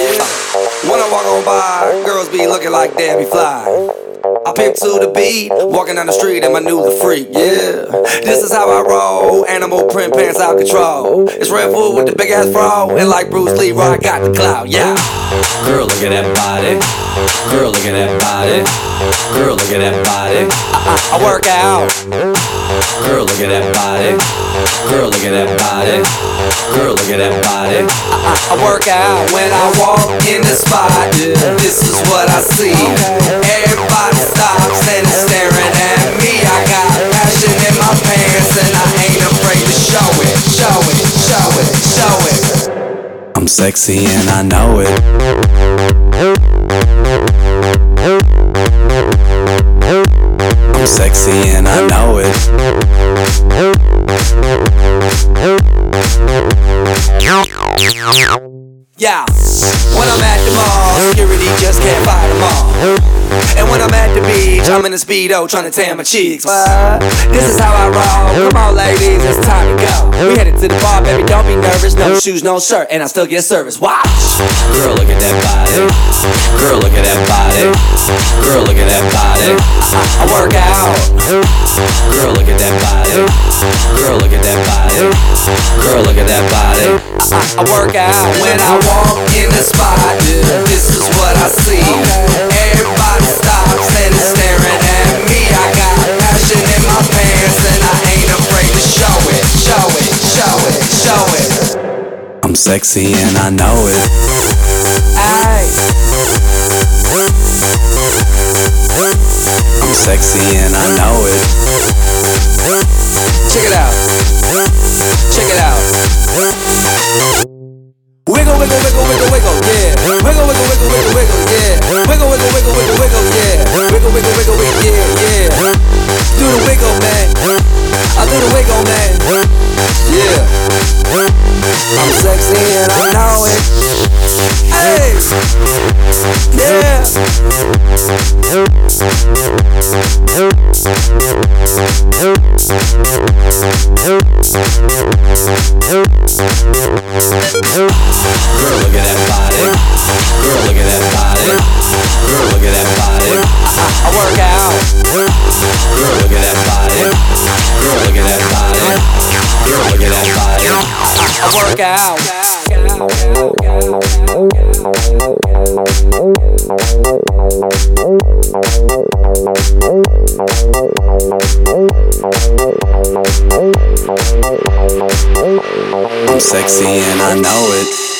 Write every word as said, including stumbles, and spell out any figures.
yeah. When I walk on by, girls be looking like Debbie Fly. I pimp to the beat, walking down the street and my new the freak, yeah. This is how I roll, animal print pants out control. It's Red Food with the big ass fro, and like Bruce Lee, I got the clout, yeah. Girl, look at that body. Girl, look at that body. Girl, look at that body. I, I, I work out. Girl, look at that body. Girl, look at that body. Girl, look at that body. I, I, I work out when I walk in the spot. This is what I see. Everybody stops and is staring at me. I got passion in my pants and I ain't afraid to show it, show it, show it, show it. I'm sexy and I know it. I'm sexy and I know it. Yeah, when I'm at the mall, security just can't fight them all. And when I'm at the beach, I'm in a Speedo trying to tan my cheeks. What? This is how I roll. Come on, ladies, it's time to go. We headed to the bar, baby, don't be nervous. No shoes, no shirt, and I still get service. Watch. Girl, look at that body. Girl, look at that body. Girl, look at that body. I, I work out. Girl, look at that body. Girl, look at that body. Girl, look at that body. I, I work out when I walk in the spot. This is what I see. Everybody stops and is staring at me. I got passion in my pants and I ain't afraid to show it, show it, show it, show it. I'm sexy and I know it. Aye. I'm sexy and I know it. Check it out. Check it out. Wiggle, wiggle, wiggle, wiggle, wiggle, yeah. Wiggle, wiggle, wiggle, wiggle, wiggle, yeah. Wiggle, wiggle, wiggle, wiggle, wiggle, yeah. Wiggle, wiggle, wiggle, wiggle, yeah, yeah. Do the wiggle, man. I do the wiggle, man. Yeah. I'm sexy and I know it. Hey. Yeah. Girl, look at that body. Girl, look at that body. Girl, look at that body. I, I work out. Girl, look at that body. Girl, look at that body. Girl, look at that body. I, I work out. I'm sexy and I know it.